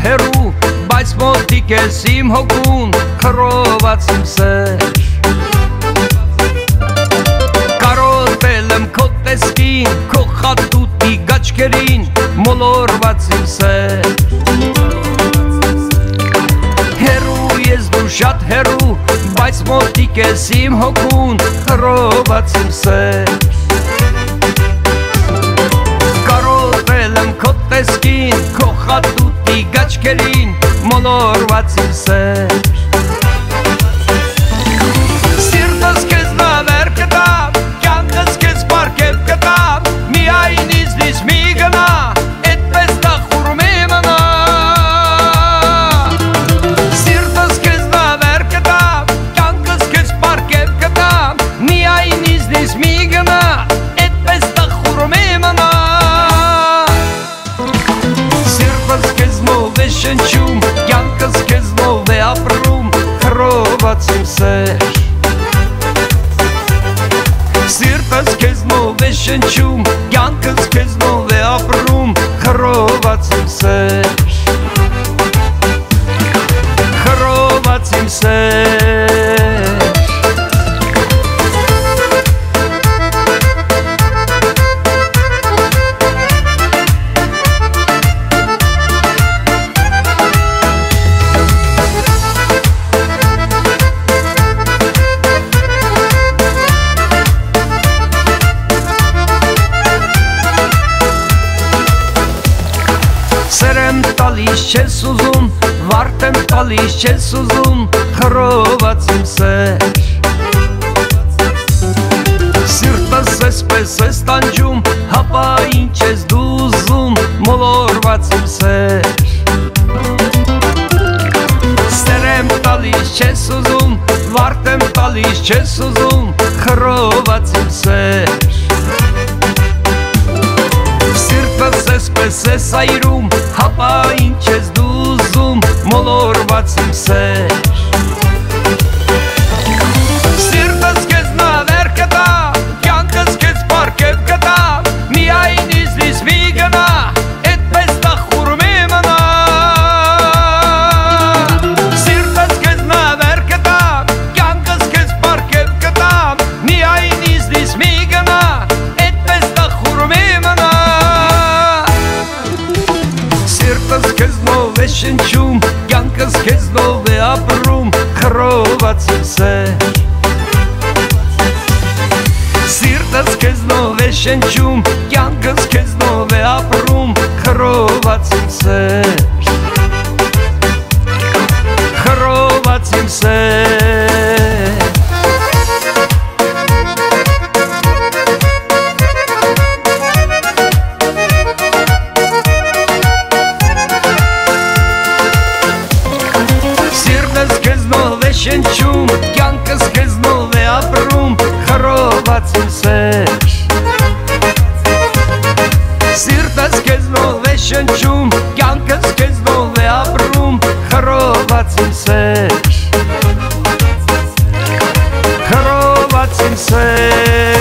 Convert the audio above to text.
հերու, բայց մոտիկ ես իմ հոգուն, խռոված իմ սեր։ Կարոտել եմ քո տեսքին, քո խատուտի գաչքերին, մոլորված իմ սեր։ Հերու ես դու շատ հերու, բայց մոտիկ ես իմ հոգուն, խռոված իմ սեր։ Կարոտել եմ քո տեսքին, քո խատուտի գաչքերին, մոլորված իմ սեր։ Սիրտս քեզ նավեր կտամ, կյանքս քեզ պարգև կտամ, միայն իզնից մի գնա, էդպես տախուրում է մնա։ Սիրտս քեզ նավեր կտամ, կյանքս քեզ պարգև կտամ, միայն իզնից մի գնա, էդպես տախուրում է մնա։ Սիրտս քեզնով է շնչում, կյանքս քեզնով է ապրում, խռոված իմ սեր։ Սիրտս քեզնով է շնչում, կյանքս քեզնով է ապրում, խռոված իմ սեր։ Խռոված իմ սեր։ Սեր եմ տալիս չես ուզում, վարդ եմ տալիս չես ուզում, խռոված իմ սեր։ Սիրտս էսպես ես տանջում, հապա ինչ ես դու ուզում, մոլորված իմ սեր։ Սեր եմ տալիս չես ուզում, վարդ եմ տալիս չես ուզում, խռոված իմ սեր։ Սիրտս էսպես ես այրում, հապա ինչ ես դու ուզում, մոլորված իմ սեր։ Սիրտս քեզ նավեր կտամ, կյանքս քեզ պարգև կտամ, միայն իզնից մի գնա, էդպես տախուրում է մնա։ Սիրտս քեզ նավեր կտամ, կյանքս քեզ պարգև կտամ, միայն իզնից մի գնա, էդպես տախուրում է մնա։ Սիրտս քեզնով է շնչում, կյանքս քեզնով է ապրում, խռոված իմ սեր։ Սիրտս քեզնով է շնչում, կյանքս քեզնով է ապրում, խռոված իմ սեր։ Խռոված իմ սեր։ Սիրտս քեզնով է շնչում, կյանքս քեզնով է ապրում, խռոված իմ սեր։ Սիրտս քեզնով է շնչում, կյանքս քեզնով է ապրում, խռոված իմ սեր։ Խռոված իմ սեր։